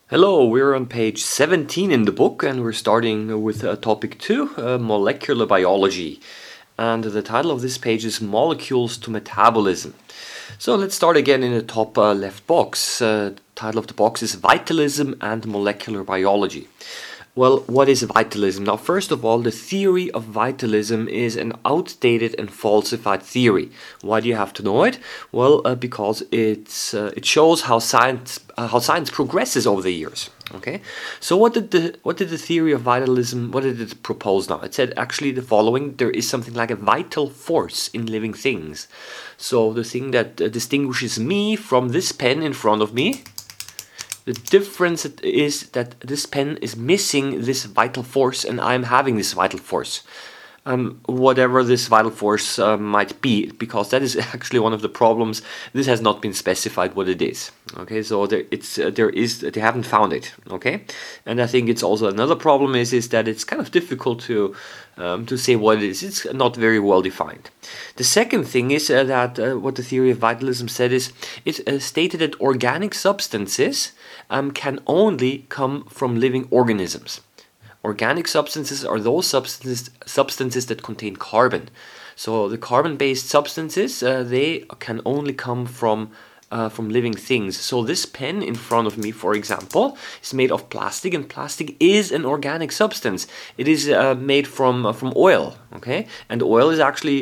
Hello, we're on page 17 in the book and we're starting with topic 2, molecular biology. And the title of this page is Molecules to Metabolism. So let's start again in the top left box. Title of the box is Vitalism and Molecular Biology. Well, what is vitalism? Now, first of all, the theory of vitalism is an outdated and falsified theory. Why do you have to know it? Well, because it shows how science progresses over the years. Okay, so what did the theory of vitalism? What did it propose? Now, it said actually the following: there is something like a vital force in living things. So the thing that distinguishes me from this pen in front of me. The difference is that this pen is missing this vital force and I'm having this vital force. Whatever this vital force might be, because that is actually one of the problems. This has not been specified what it is. Okay, so they haven't found it. Okay, and I think it's also another problem is that it's kind of difficult to say what it is. It's not very well defined. The second thing is that what the theory of vitalism said is it stated that organic substances can only come from living organisms. Organic substances are those substances that contain carbon. So the carbon-based substances, they can only come from living things. So this pen in front of me, for example, is made of plastic, and plastic is an organic substance. It is made from oil, okay? And oil is actually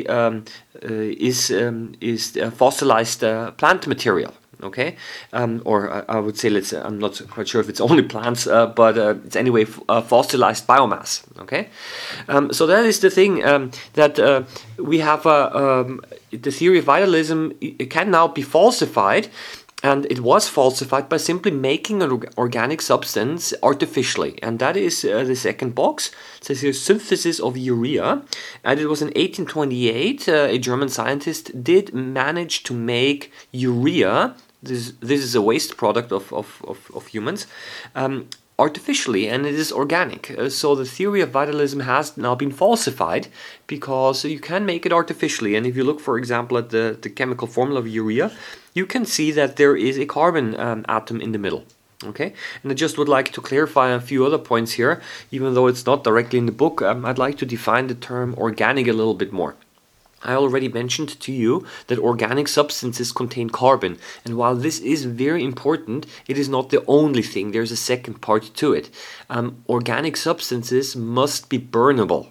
fossilized plant material. Okay, or I would say I'm not quite sure if it's only plants, but it's anyway fossilized biomass. Okay, so that is the thing that we have. The theory of vitalism, it can now be falsified, and it was falsified by simply making an organic substance artificially, and that is the second box. It says here synthesis of urea, and it was in 1828 a German scientist did manage to make urea. This is a waste product of humans, artificially, and it is organic. So the theory of vitalism has now been falsified because you can make it artificially. And if you look, for example, at the chemical formula of urea, you can see that there is a carbon atom in the middle. Okay, and I just would like to clarify a few other points here. Even though it's not directly in the book, I'd like to define the term organic a little bit more. I already mentioned to you that organic substances contain carbon, and while this is very important, it is not the only thing. There's a second part to it. Organic substances must be burnable.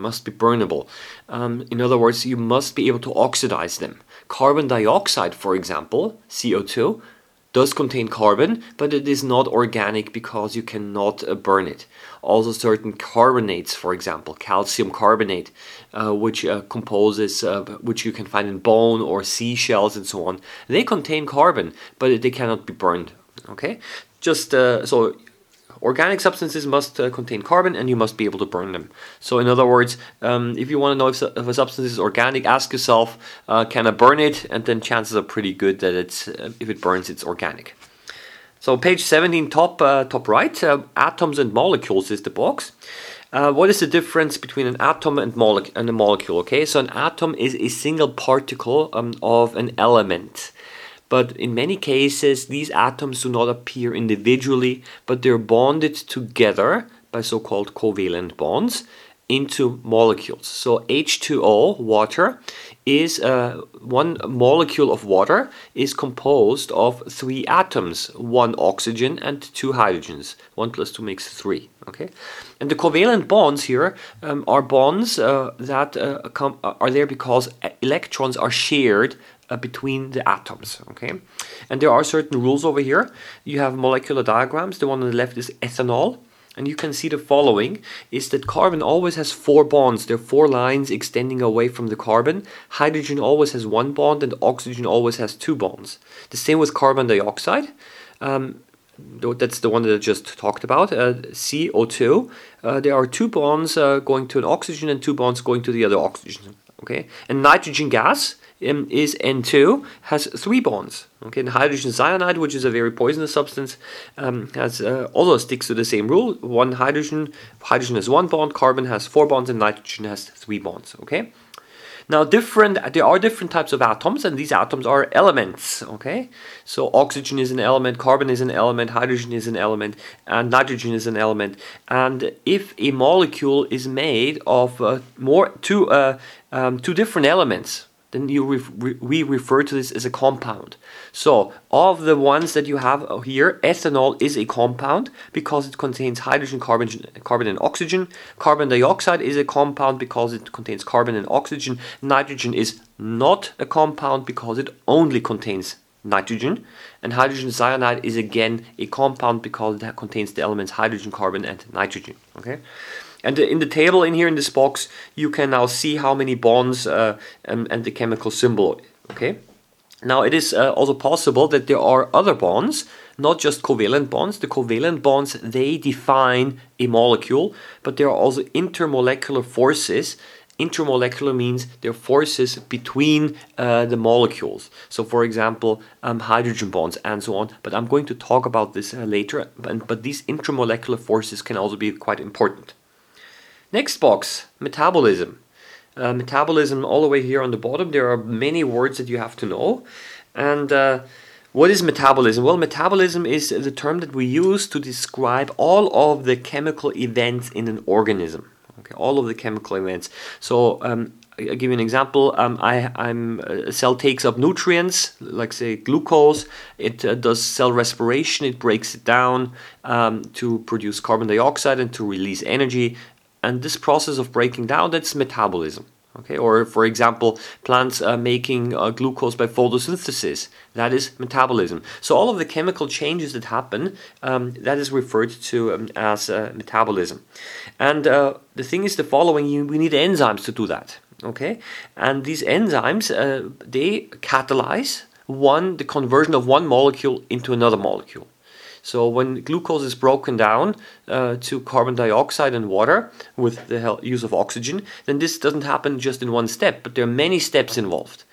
In other words, you must be able to oxidize them. Carbon dioxide, for example, CO2, does contain carbon, but it is not organic because you cannot burn it. Also certain carbonates, for example, calcium carbonate, which composes, which you can find in bone or seashells and so on, they contain carbon, but they cannot be burned. Okay, just so organic substances must contain carbon, and you must be able to burn them. So in other words, if you want to know if a substance is organic, ask yourself, can I burn it? And then chances are pretty good that if it burns, it's organic. So page 17, top right, atoms and molecules is the box. What is the difference between an atom and a molecule? Okay, so an atom is a single particle of an element. But in many cases, these atoms do not appear individually, but they're bonded together by so-called covalent bonds into molecules. So H2O, water, is one molecule of water is composed of 3 atoms, 1 oxygen and 2 hydrogens. 1 plus 2 makes 3. Okay, and the covalent bonds here are bonds that are there because electrons are shared between the atoms. Okay, and there are certain rules over here. You have molecular diagrams. The one on the left is ethanol. And you can see the following is that carbon always has 4 bonds. There are 4 lines extending away from the carbon. Hydrogen always has 1 bond and oxygen always has 2 bonds. The same with carbon dioxide. That's the one that I just talked about, CO2. There are 2 bonds going to an oxygen and 2 bonds going to the other oxygen. Okay, and nitrogen gas is N2, has 3 bonds. Okay, and hydrogen cyanide, which is a very poisonous substance, has also sticks to the same rule. Hydrogen has 1 bond, carbon has 4 bonds, and nitrogen has 3 bonds. Okay, Now there are different types of atoms, and these atoms are elements, okay? So oxygen is an element, carbon is an element, hydrogen is an element, and nitrogen is an element. And if a molecule is made of two different elements, then we refer to this as a compound. So of the ones that you have here, ethanol is a compound because it contains hydrogen, carbon and oxygen. Carbon dioxide is a compound because it contains carbon and oxygen. Nitrogen is not a compound because it only contains nitrogen. And hydrogen cyanide is again a compound because it contains the elements hydrogen, carbon and nitrogen. Okay. And in the table in here in this box, you can now see how many bonds and the chemical symbol. Okay. Now it is also possible that there are other bonds, not just covalent bonds. The covalent bonds, they define a molecule, but there are also intermolecular forces. Intermolecular means there are forces between the molecules. So for example, hydrogen bonds and so on. But I'm going to talk about this later. But these intermolecular forces can also be quite important. Next box, metabolism. Metabolism all the way here on the bottom. There are many words that you have to know. And what is metabolism? Well, metabolism is the term that we use to describe all of the chemical events in an organism. Okay, all of the chemical events. So I'll give you an example. A cell takes up nutrients, like say glucose. It does cell respiration. It breaks it down to produce carbon dioxide and to release energy. And this process of breaking down, that's metabolism. Okay, or for example, plants making glucose by photosynthesis, that is metabolism. So all of the chemical changes that happen, that is referred to as metabolism. And the thing is the following: we need enzymes to do that. Okay, and these enzymes they catalyze the conversion of one molecule into another molecule. So when glucose is broken down to carbon dioxide and water with the use of oxygen, then this doesn't happen just in one step, but there are many steps involved.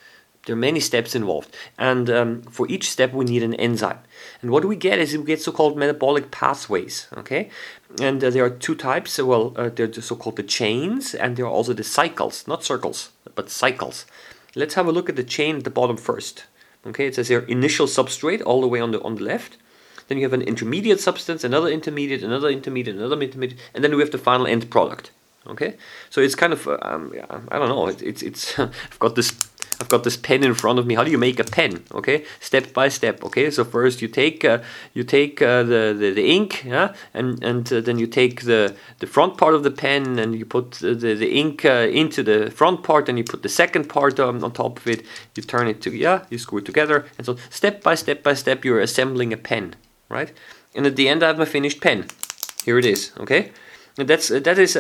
And for each step we need an enzyme. And what we get so-called metabolic pathways, okay? And there are two types. They're the so-called the chains, and there are also the cycles, not circles, but cycles. Let's have a look at the chain at the bottom first. Okay, it says here initial substrate all the way on the left. Then you have an intermediate substance, another intermediate, another intermediate, another intermediate, and then we have the final end product. Okay, so it's kind of I don't know. It's I've got this pen in front of me. How do you make a pen? Okay, step by step. Okay, so first you take the ink, yeah, and then you take the front part of the pen and you put the ink into the front part, and you put the second part on top of it. You turn it you screw it together, and so step by step you're assembling a pen. Right, and at the end I have my finished pen. Here it is. Okay, and that's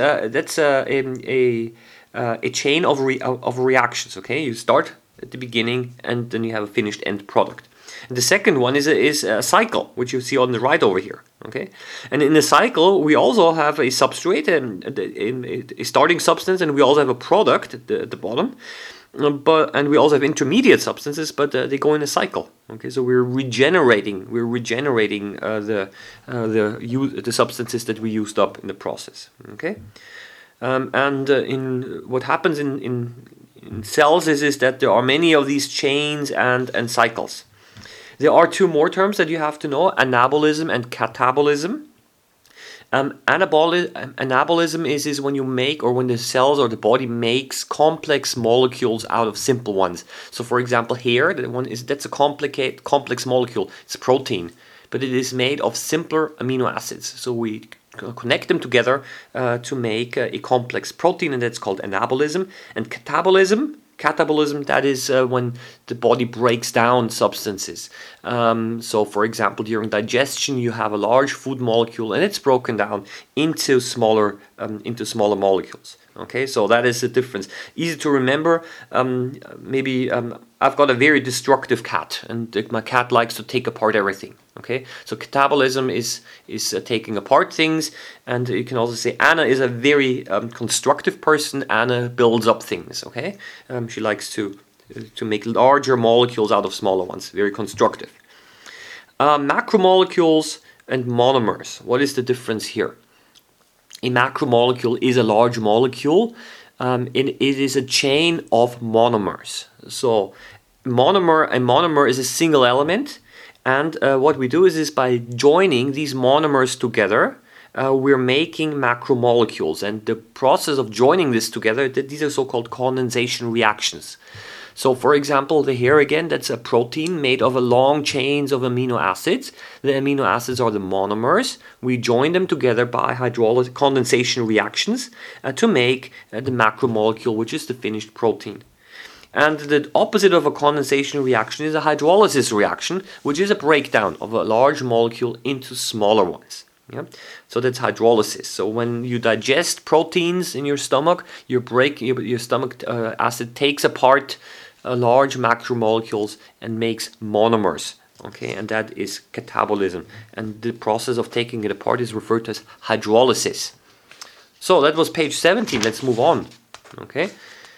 a chain of reactions. Okay, you start at the beginning and then you have a finished end product. And the second one is a cycle, which you see on the right over here. Okay, and in the cycle we also have a substrate and a starting substance, and we also have a product at the bottom. And we also have intermediate substances, but they go in a cycle. Okay, so we're regenerating the substances that we used up in the process. Okay, in what happens in cells is that there are many of these chains and cycles. There are two more terms that you have to know: anabolism and catabolism. Anabolism is when you make, or when the cells or the body makes complex molecules out of simple ones. So for example here, that's a complex molecule. It's a protein, but it is made of simpler amino acids. So we connect them together to make a complex protein, and that's called anabolism. And catabolism, that is when the body breaks down substances. So for example, during digestion you have a large food molecule and it's broken down into smaller molecules. Okay, so that is the difference. Easy to remember. I've got a very destructive cat, and my cat likes to take apart everything. Okay, so catabolism is taking apart things, and you can also say Anna is a very constructive person. Anna builds up things. Okay, she likes to make larger molecules out of smaller ones. Very constructive. Macromolecules and monomers. What is the difference here? A macromolecule is a large molecule it is a chain of monomers. So a monomer is a single element, and what we do is by joining these monomers together, we're making macromolecules. And the process of joining this together, these are so-called condensation reactions. So for example, here again, that's a protein made of a long chains of amino acids. The amino acids are the monomers. We join them together by condensation reactions to make the macromolecule, which is the finished protein. And the opposite of a condensation reaction is a hydrolysis reaction, which is a breakdown of a large molecule into smaller ones. Yeah? So that's hydrolysis. So when you digest proteins in your stomach, your stomach acid takes apart large macromolecules and makes monomers. Okay, and that is catabolism. And the process of taking it apart is referred to as hydrolysis. So that was page 17. Let's move on. Okay.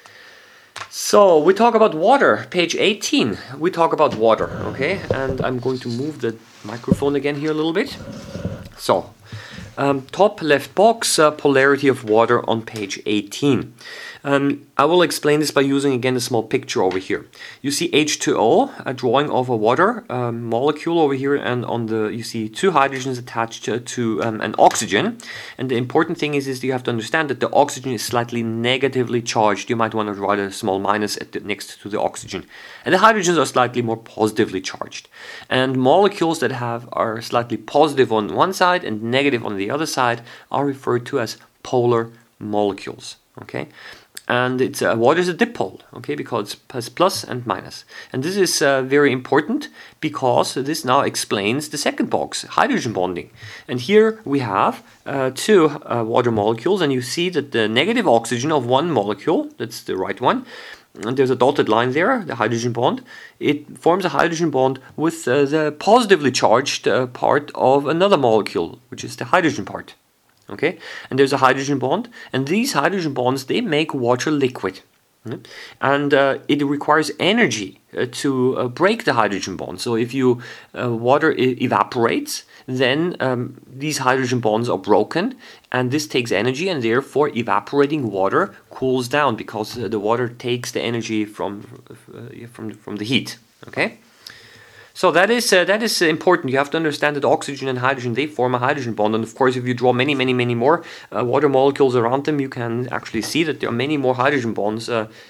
So we talk about water. Page 18. We talk about water. Okay, and I'm going to move the microphone again here a little bit. So, top left box, polarity of water on page 18. I will explain this by using again a small picture over here. You see H2O, a drawing of a water molecule over here, and on you see two hydrogens attached to an oxygen. And the important thing is you have to understand that the oxygen is slightly negatively charged. You might want to write a small minus next to the oxygen. And the hydrogens are slightly more positively charged. And molecules that are slightly positive on one side and negative on the other side are referred to as polar molecules. Okay. And water is a dipole, okay, because it has plus and minus. And this is very important because this now explains the second box, hydrogen bonding. And here we have two water molecules, and you see that the negative oxygen of one molecule, that's the right one, and there's a dotted line there, the hydrogen bond. It forms a hydrogen bond with the positively charged part of another molecule, which is the hydrogen part. Okay, and there's a hydrogen bond, and these hydrogen bonds, they make water liquid. And it requires energy to break the hydrogen bond. So if water evaporates, then these hydrogen bonds are broken, and this takes energy, and therefore evaporating water cools down because the water takes the energy from the heat. Okay. So that is important. You have to understand that oxygen and hydrogen, they form a hydrogen bond. And of course, if you draw many more water molecules around them, you can actually see that there are many more hydrogen bonds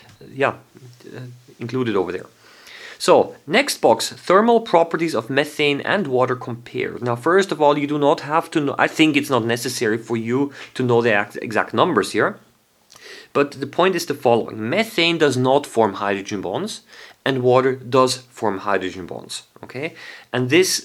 included over there. So, next box, thermal properties of methane and water compared. Now, first of all, you do not have to know, I think it's not necessary for you to know the exact numbers here. But the point is the following. Methane does not form hydrogen bonds, and water does form hydrogen bonds. Okay, and this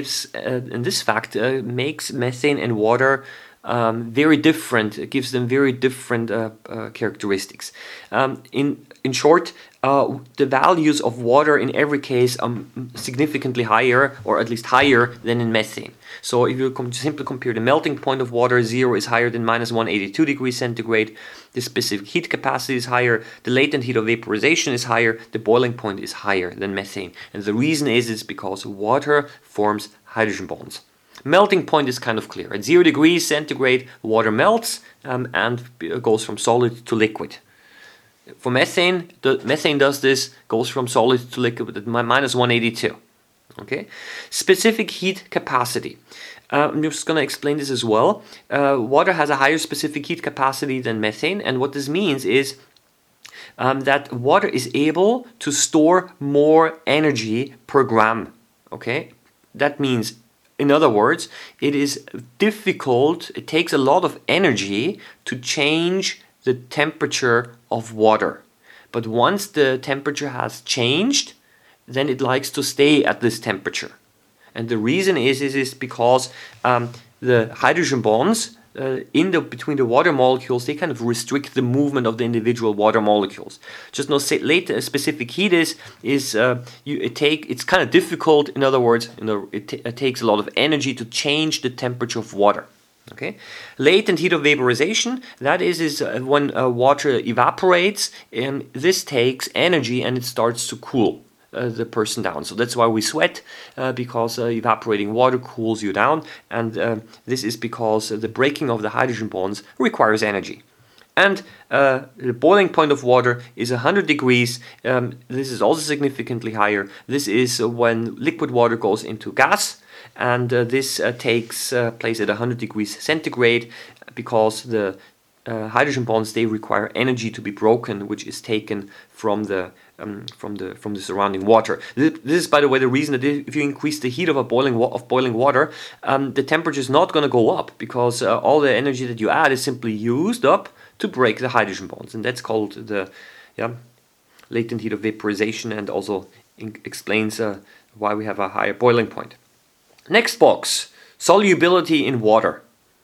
makes methane and water very different. It gives them very different characteristics. In short, the values of water in every case are significantly higher, or at least higher than in methane. So if you simply compare the melting point of water, 0 is higher than minus 182 degrees centigrade. The specific heat capacity is higher. The latent heat of vaporization is higher. The boiling point is higher than methane. And the reason is because water forms hydrogen bonds. Melting point is kind of clear. At 0 degrees centigrade, water melts and goes from solid to liquid. For methane, methane does this, goes from solid to liquid at minus 182. Okay, specific heat capacity. I'm just going to explain this as well. Water has a higher specific heat capacity than methane, and what this means is that water is able to store more energy per gram. Okay, that means, in other words, it is difficult, it takes a lot of energy to change the temperature of water. But once the temperature has changed, then it likes to stay at this temperature. And the reason is because the hydrogen bonds between the water molecules, they kind of restrict the movement of the individual water molecules. Just know, later specific heat it's kind of difficult. In other words, it takes a lot of energy to change the temperature of water. Okay, latent heat of vaporization, that is when water evaporates, and this takes energy and it starts to cool the person down. So that's why we sweat, because evaporating water cools you down, and this is because the breaking of the hydrogen bonds requires energy. And the boiling point of water is 100 degrees. This is also significantly higher. This is when liquid water goes into gas, and this takes place at 100 degrees centigrade, because the hydrogen bonds, they require energy to be broken, which is taken from the surrounding water. This is, by the way, the reason that if you increase the heat of boiling water, the temperature is not going to go up, because all the energy that you add is simply used up to break the hydrogen bonds, and that's called the latent heat of vaporization, and also explains why we have a higher boiling point. Next box, solubility in water.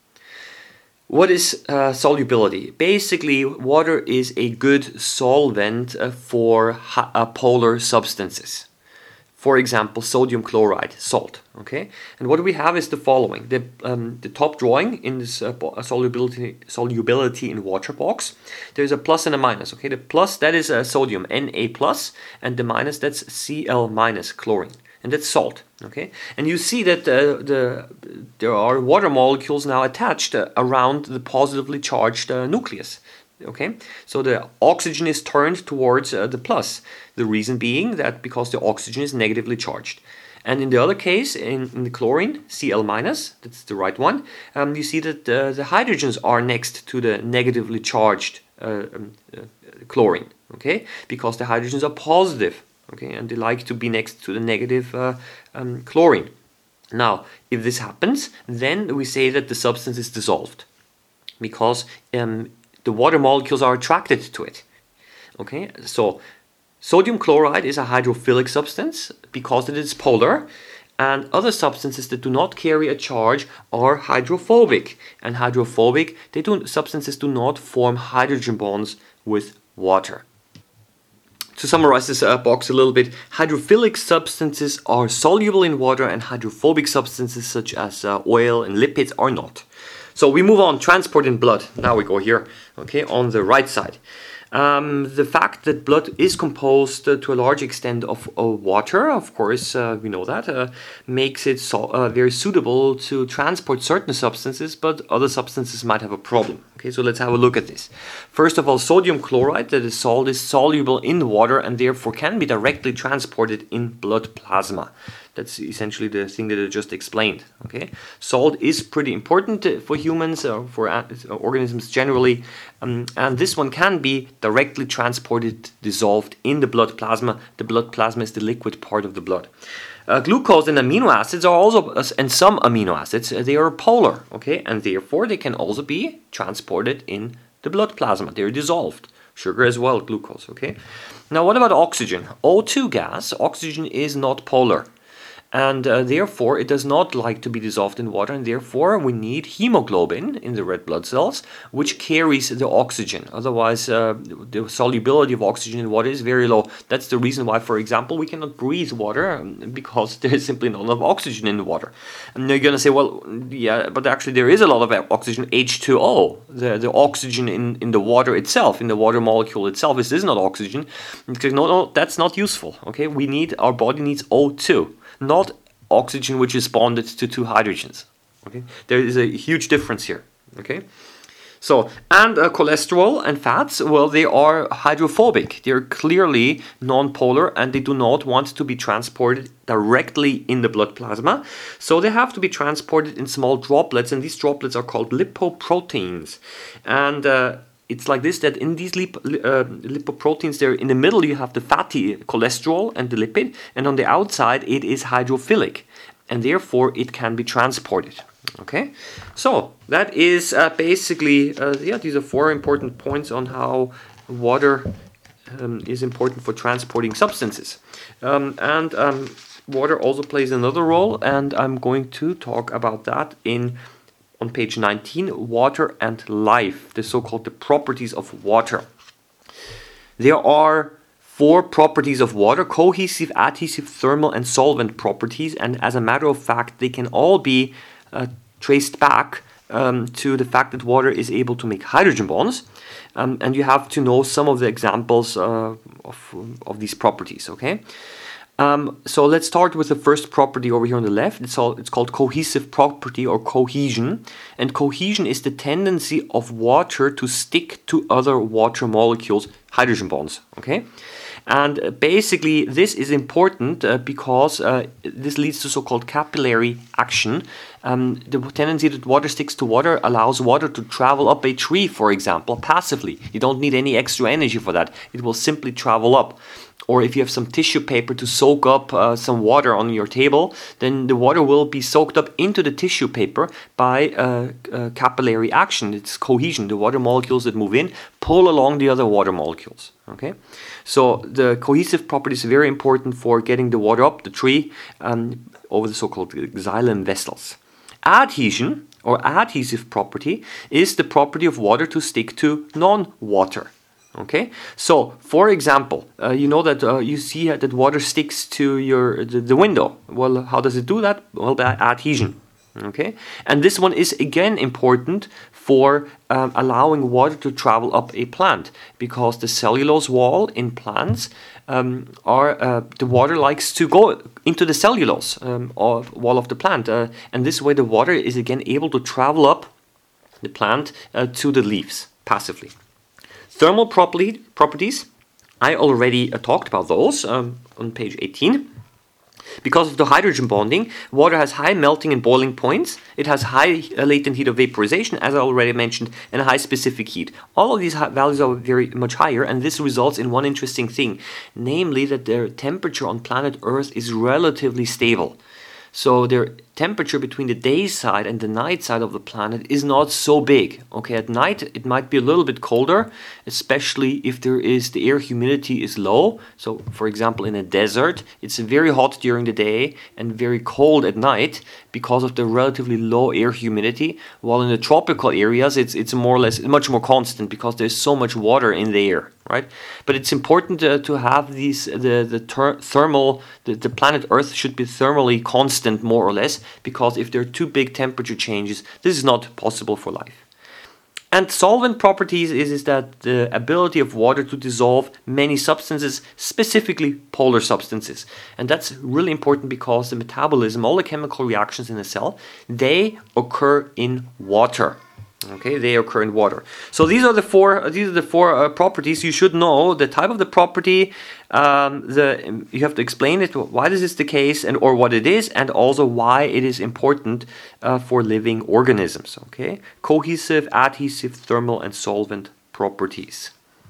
What is solubility? Basically, water is a good solvent for polar substances. For example, sodium chloride, salt. Okay, and what we have is the following: the top drawing in this solubility in water box. There's a plus and a minus. Okay, the plus, that is sodium, Na+, and the minus, that's Cl-, chlorine, and that's salt. Okay, and you see that there are water molecules now attached around the positively charged nucleus. Okay, so the oxygen is turned towards the plus. The reason being that because the oxygen is negatively charged. And in the other case, in the chlorine, Cl-, that's the right one, you see that the hydrogens are next to the negatively charged chlorine. Okay, because the hydrogens are positive. Okay, and they like to be next to the negative chlorine. Now, if this happens, then we say that the substance is dissolved, because the water molecules are attracted to it. Okay, so sodium chloride is a hydrophilic substance because it is polar, and other substances that do not carry a charge are hydrophobic. And hydrophobic, substances do not form hydrogen bonds with water. To summarize this box a little bit, hydrophilic substances are soluble in water, and hydrophobic substances such as oil and lipids are not. So we move on, transport in blood. Now we go here, okay, on the right side. The fact that blood is composed to a large extent of water, of course, we know that, makes it very suitable to transport certain substances, but other substances might have a problem. Okay, so let's have a look at this. First of all, sodium chloride, that is salt, is soluble in water and therefore can be directly transported in blood plasma. That's essentially the thing that I just explained. Okay, salt is pretty important for humans, for organisms generally, and this one can be directly transported, dissolved in the blood plasma. The blood plasma is the liquid part of the blood. Glucose and amino acids are also, and some amino acids, they are polar. Okay, and therefore they can also be transported in the blood plasma. They are dissolved. Sugar as well, glucose. Okay. Now, what about oxygen? O2 gas. Oxygen is not polar. And therefore, it does not like to be dissolved in water, and therefore we need hemoglobin in the red blood cells, which carries the oxygen. Otherwise, the solubility of oxygen in water is very low. That's the reason why, for example, we cannot breathe water, because there is simply not enough oxygen in the water. And you're going to say, well, yeah, but actually there is a lot of oxygen, H2O. The oxygen in the water itself, in the water molecule itself, is not oxygen. Because no, that's not useful. Okay, our body needs O2. Not oxygen which is bonded to two hydrogens. Okay, there is a huge difference here. Okay, so and cholesterol and fats, well, they are hydrophobic. They are clearly non-polar, and they do not want to be transported directly in the blood plasma. So they have to be transported in small droplets, and these droplets are called lipoproteins. And it's like this, that in these lipoproteins, there in the middle you have the fatty cholesterol and the lipid, and on the outside it is hydrophilic, and therefore it can be transported. Okay, so that is basically, these are 4 important points on how water is important for transporting substances. Water also plays another role, and I'm going to talk about that on page 19, water and life, the so-called the properties of water. There are 4 properties of water: cohesive, adhesive, thermal, and solvent properties. And as a matter of fact, they can all be traced back to the fact that water is able to make hydrogen bonds. And you have to know some of the examples of these properties, okay? So let's start with the first property over here on the left. It's called cohesive property or cohesion. And cohesion is the tendency of water to stick to other water molecules, hydrogen bonds. Okay? And basically this is important because this leads to so-called capillary action. The tendency that water sticks to water allows water to travel up a tree, for example, passively. You don't need any extra energy for that. It will simply travel up. Or if you have some tissue paper to soak up some water on your table, then the water will be soaked up into the tissue paper by capillary action. It's cohesion. The water molecules that move in pull along the other water molecules. Okay, so the cohesive property is very important for getting the water up the tree over the so-called xylem vessels. Adhesion or adhesive property is the property of water to stick to non-water. Okay, so for example, you know that you see that water sticks to the window. Well, how does it do that? Well, by adhesion. Okay, and this one is again important for allowing water to travel up a plant, because the cellulose wall in plants the water likes to go into the cellulose wall of the plant, and this way the water is again able to travel up the plant to the leaves passively. Thermal properties, I already talked about those on page 18. Because of the hydrogen bonding, water has high melting and boiling points. It has high latent heat of vaporization, as I already mentioned, and high specific heat. All of these values are very much higher, and this results in one interesting thing, namely that their temperature on planet Earth is relatively stable. So their temperature between the day side and the night side of the planet is not so big. Okay, at night it might be a little bit colder, especially if the air humidity is low. So for example, in a desert, it's very hot during the day and very cold at night because of the relatively low air humidity, while in the tropical areas it's more or less much more constant because there's so much water in the air, right? But it's important to have these the planet Earth should be thermally constant more or less, because if there are too big temperature changes, this is not possible for life. And solvent properties is that the ability of water to dissolve many substances, specifically polar substances. And that's really important because the metabolism, all the chemical reactions in a cell, they occur in water. Okay, they occur in water. So these are the four properties. You should know the type of the property. You have to explain it. Why this is the case, or what it is, and also why it is important for living organisms. Okay, cohesive, adhesive, thermal, and solvent properties.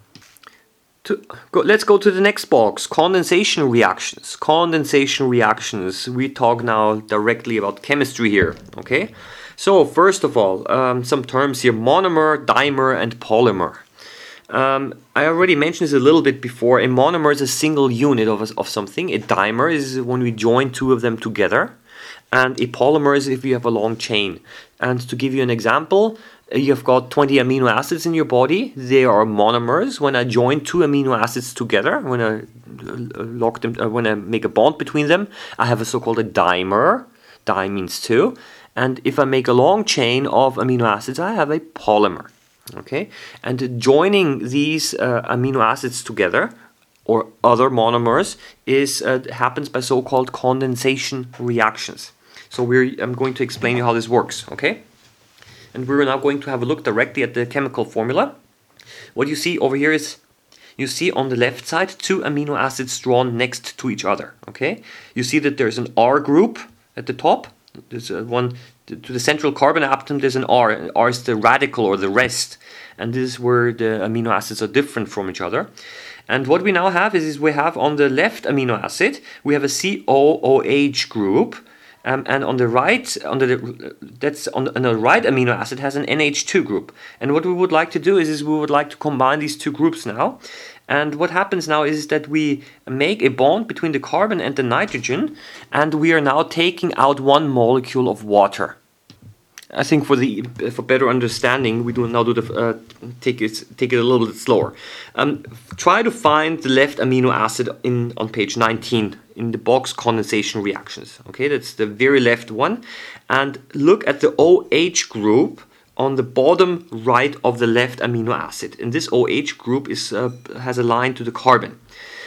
Let's go to the next box. Condensation reactions. Condensation reactions. We talk now directly about chemistry here. Okay. So first of all, some terms here: monomer, dimer, and polymer. I already mentioned this a little bit before. A monomer is a single unit of something. A dimer is when we join two of them together. And a polymer is if you have a long chain. And to give you an example, you've got 20 amino acids in your body. They are monomers. When I join two amino acids together, when I make a bond between them, I have a so-called a dimer. Di means two. And if I make a long chain of amino acids, I have a polymer. Okay, and joining these amino acids together, or other monomers, happens by so-called condensation reactions. So I'm going to explain you how this works. Okay, and we're now going to have a look directly at the chemical formula. What you see over here is, you see on the left side two amino acids drawn next to each other. Okay, you see that there's an R group at the top. There's one to the central carbon atom. There's an R. And R is the radical or the rest, and this is where the amino acids are different from each other. And what we now have is we have on the left amino acid we have a COOH group, and on the right on the right amino acid has an NH2 group. And what we would like to do is we would like to combine these two groups now. And what happens now is that we make a bond between the carbon and the nitrogen, and we are now taking out one molecule of water. I think for better understanding, we take it a little bit slower. Try to find the left amino acid on page 19 in the box condensation reactions. Okay, that's the very left one, and look at the OH group on the bottom right of the left amino acid. And this OH group has a line to the carbon.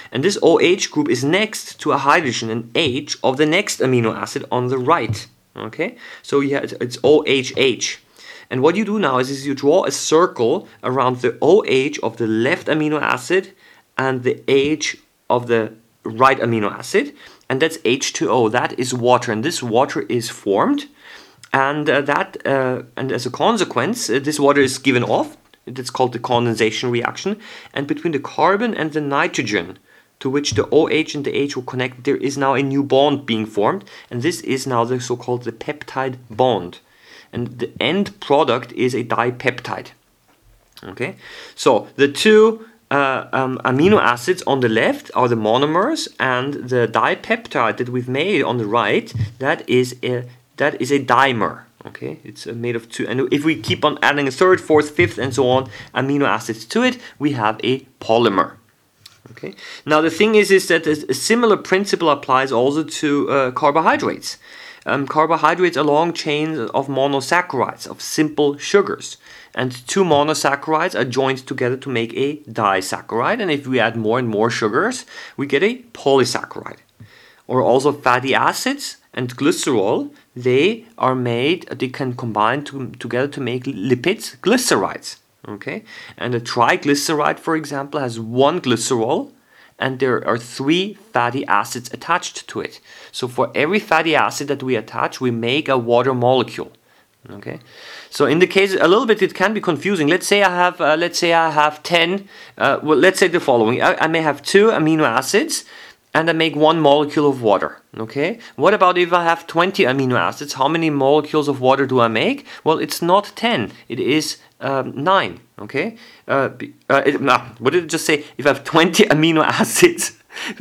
And this OH group is next to a hydrogen, an H, of the next amino acid on the right. Okay, so it's OHH. And what you do now is you draw a circle around the OH of the left amino acid and the H of the right amino acid, and that's H2O. That is water, and this water is formed, and and as a consequence, this water is given off. It's called the condensation reaction, and between the carbon and the nitrogen, to which the OH and the H will connect, there is now a new bond being formed, and this is now the so-called the peptide bond. And the end product is a dipeptide. Okay, so the two amino acids on the left are the monomers, and the dipeptide that we've made on the right, that is a dimer. Okay, it's made of two, and if we keep on adding a third, fourth, fifth, and so on amino acids to it, we have a polymer. Okay, now the thing is that a similar principle applies also to carbohydrates. Carbohydrates are long chains of monosaccharides, of simple sugars. And two monosaccharides are joined together to make a disaccharide. And if we add more and more sugars, we get a polysaccharide. Or also fatty acids and glycerol, they can combine together to make lipids, glycerides. Okay? And a triglyceride, for example, has one glycerol, and there are 3 fatty acids attached to it. So for every fatty acid that we attach, we make a water molecule. Okay, so in the case, a little bit it can be confusing. Let's say I have 10. Let's say the following: I may have 2 amino acids, and I make 1 molecule of water. Okay, what about if I have 20 amino acids? How many molecules of water do I make? Well, it's not 10. It is 9. Okay, what did it just say? If I have 20 amino acids,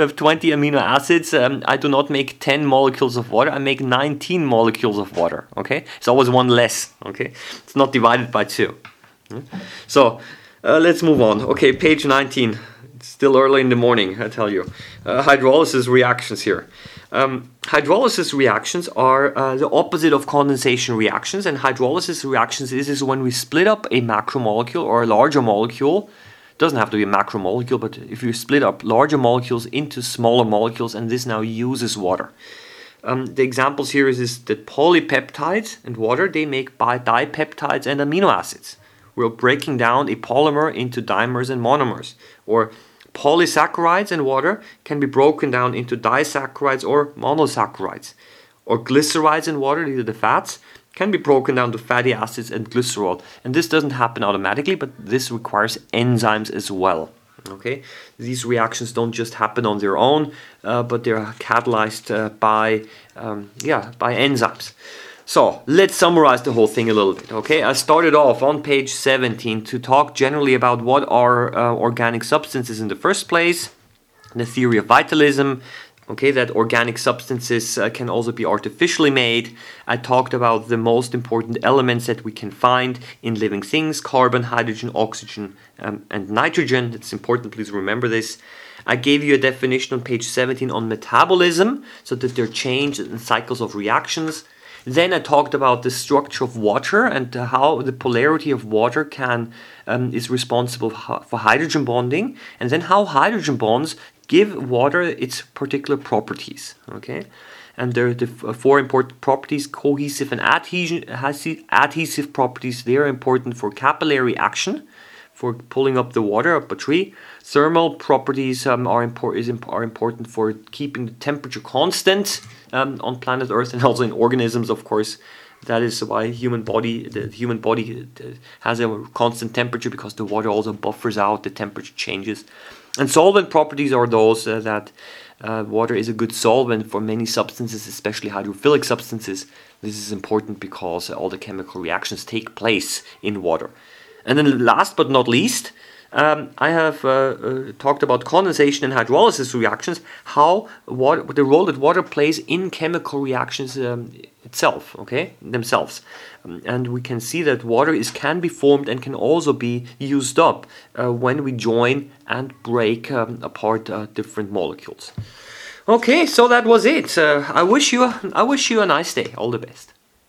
I do not make 10 molecules of water. I make 19 molecules of water. Okay, it's always 1 less. Okay, it's not divided by 2. So let's move on. Okay, page 19. It's still early in the morning, I tell you. Hydrolysis reactions here. Hydrolysis reactions are the opposite of condensation reactions, and hydrolysis reactions is when we split up a macromolecule or a larger molecule. It doesn't have to be a macromolecule, but if you split up larger molecules into smaller molecules, and this now uses water. The examples here is that polypeptides and water, they make dipeptides and amino acids. We're breaking down a polymer into dimers and monomers. Or polysaccharides and water can be broken down into disaccharides or monosaccharides. Or glycerides and water, these are the fats, can be broken down to fatty acids and glycerol. And this doesn't happen automatically, but this requires enzymes as well. Okay, these reactions don't just happen on their own, but they're catalyzed by enzymes. So let's summarize the whole thing a little bit. Okay, I started off on page 17 to talk generally about what are organic substances in the first place, the theory of vitalism. Okay, that organic substances can also be artificially made. I talked about the most important elements that we can find in living things: carbon, hydrogen, oxygen, and nitrogen. That's important, please remember this. I gave you a definition on page 17 on metabolism, so that there are changes and cycles of reactions. Then I talked about the structure of water and how the polarity of water is responsible for hydrogen bonding, and then how hydrogen bonds give water its particular properties. Okay, and there are the 4 important properties: cohesive and adhesive properties. They are important for capillary action, for pulling up the water up a tree. Thermal properties are important for keeping the temperature constant on planet Earth, and also in organisms, of course. That is why the human body has a constant temperature, because the water also buffers out the temperature changes. And solvent properties are those that water is a good solvent for many substances, especially hydrophilic substances. This is important because all the chemical reactions take place in water. And then last but not least, I have talked about condensation and hydrolysis reactions, the role that water plays in chemical reactions themselves. And we can see that water can be formed and can also be used up when we join and break apart different molecules. Okay, so that was it. I wish you a nice day. All the best.